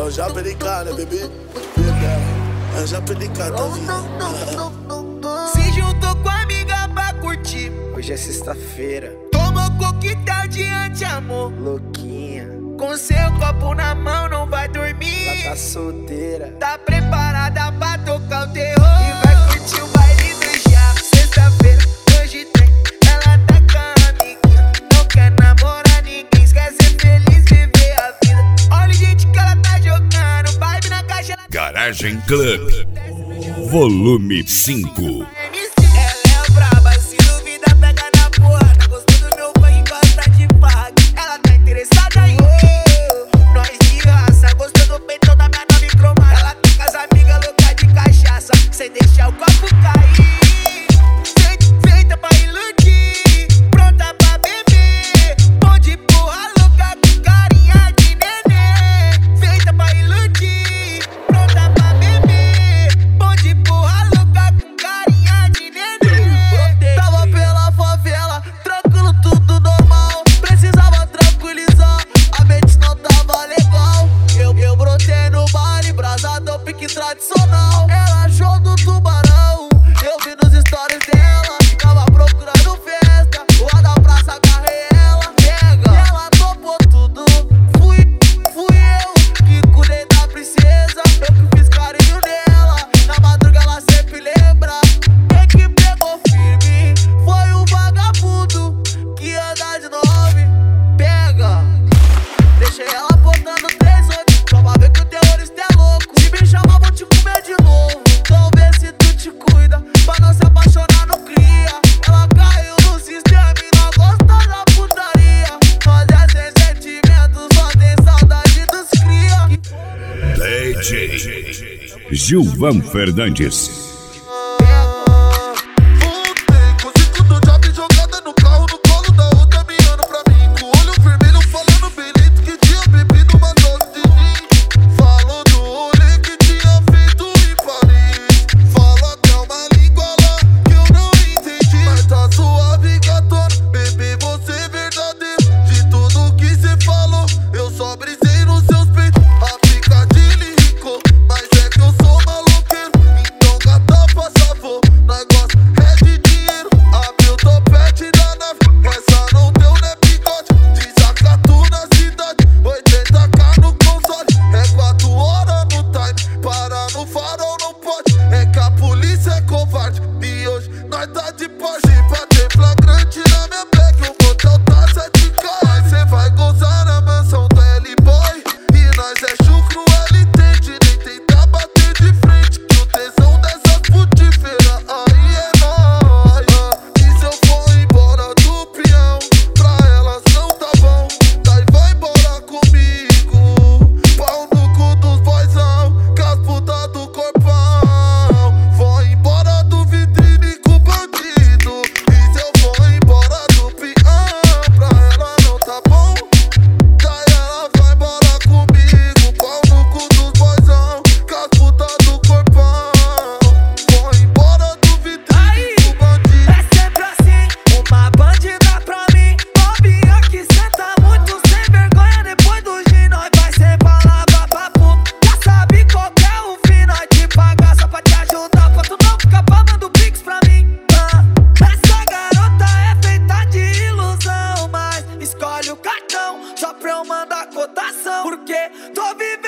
já pelicar, né, bebê? Já pelicar da vida. Se juntou com a amiga pra curtir. Hoje é sexta-feira, Tomou coquetel de anti-amor. louquinha, Com seu copo na mão não vai dormir. ela tá solteira. Tá preparada pra tocar o terror e vai curtir o baile do já. Sexta-feira, hoje tem. Ela tá com a amiguinha. Não quer namorar ninguém, quer ser feliz, viver a vida. Olha o jeito que ela tá jogando. Vibe na caixa, ela Garagem Club, volume 5. Ela é braba, se duvida, pega na porra. Tá gostando do meu fã, gosta de farra. Ela tá interessada em nós de raça. Gostou do peitão da minha nave cromada. Ela tá com as amigas loucas de cachaça, sem deixar o copo cair. Feita pra iludir, pronta pra beber. Bom de porra louca com carinha de neném. Feita pra iludir, pronta pra beber. Bom de porra louca com carinha de neném. Tava pela favela, tranquilo, tudo normal. Precisava tranquilizar, a mente não tava legal. Eu brotei no baile, brasado, pique tradicional. Ela achou do tubarão, eu vi nos stories dela. Tava procurando festa, lá da praça agarrei ela. Pega, ela topou tudo, fui eu que cuidei da princesa. Eu que fiz carinho nela, na madruga ela sempre lembra. Quem que pegou firme foi o vagabundo que anda de 9. Pega, deixei ela botando 3-8, só pra ver que o terrorista é louco. Se me chamar vou te comer de novo, então vê se tu te cuida, pra não se apaixonar não cria. Ela caiu no sistema e não gosta da putaria. Nós é sem sentimentos, só tem saudade dos cria. DJ Gilvan Fernandes. Voltei com 5 do job jogada no carro, no colo da outra mirando pra mim. Com o olho vermelho falando belito que tinha bebido uma dose de gin. Falou do rolê que tinha feito em Paris. Falou até uma língua lá que eu não entendi. Mas tá suave, gatona, bebê, você é verdadeiro. De tudo que cê falou, eu só brisei nos seus peitos. A picadilha rico, mas é que eu sou maloqueiro. Então gata, por favor, negócio é de dinheiro. Abriu o topete da nave, essa não deu né picote. Desacatu na cidade, 80k no console. É 4 horas no time, para no farol não pode. É que a polícia é covarde e hoje nós tá de Porsche. Pra ter flagrante na minha black, o motel tá 7k. Mas cê vai gozar na mansão do L-Boy. E nós é chucro, ele entende, nem tentar bater de frente. Que o tesão dessas putíferas aí é nóis. E se eu for embora do peão, pra elas não tá bom. Daí vai embora comigo, pau no cu dos boizão, com as putas do corpão. Vou embora do vitrine com bandido. E se eu for embora do peão, pra ela não tá bom. Daí ela vai embora comigo, pau no cu dos boizão, com as putas do corpão. Vou embora do vitrine com bandido. É sempre assim, uma bandida pra mim. Bobinha que senta muito sem vergonha. Depois do gin nós vai ser palavra pra puto. Já sabe qual que é o fim, nós te pagar só pra te ajudar. Pra tu não ficar pagando pix pra mim. Essa garota é feita de ilusão, mas escolhe o cartão só pra eu mandar cotação. Porque tô vivendo